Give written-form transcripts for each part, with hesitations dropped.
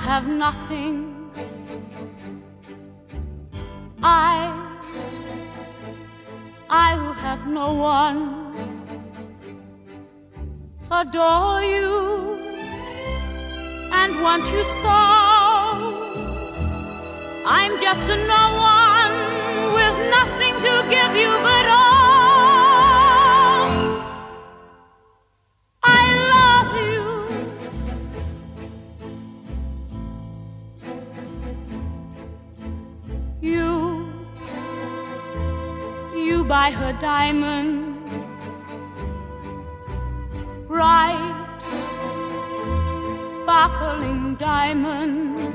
have nothing. I who have no one, adore you and want you so. I'm just a no one with nothing to give you but all. I love you. You buy her diamonds, bright, sparkling diamonds.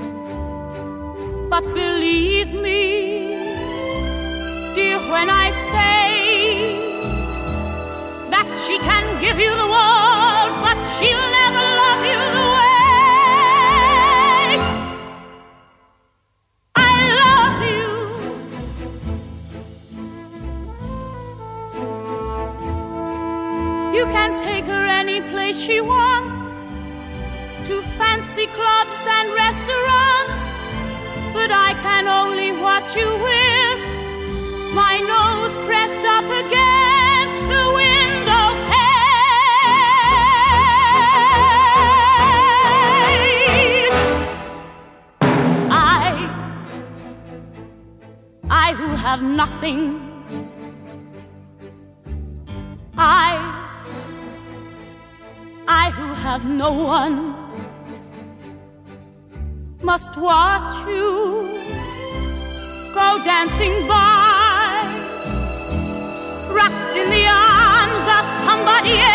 But believe me, dear, when I say that she can give you the world, but she'll never love you the way I love you. You can take her any place she wants, to fancy clubs and restaurants, but I can only watch you with my nose pressed up against the window pane. I who have nothing, I who have no one, must watch you go dancing by, wrapped in the arms of somebody else.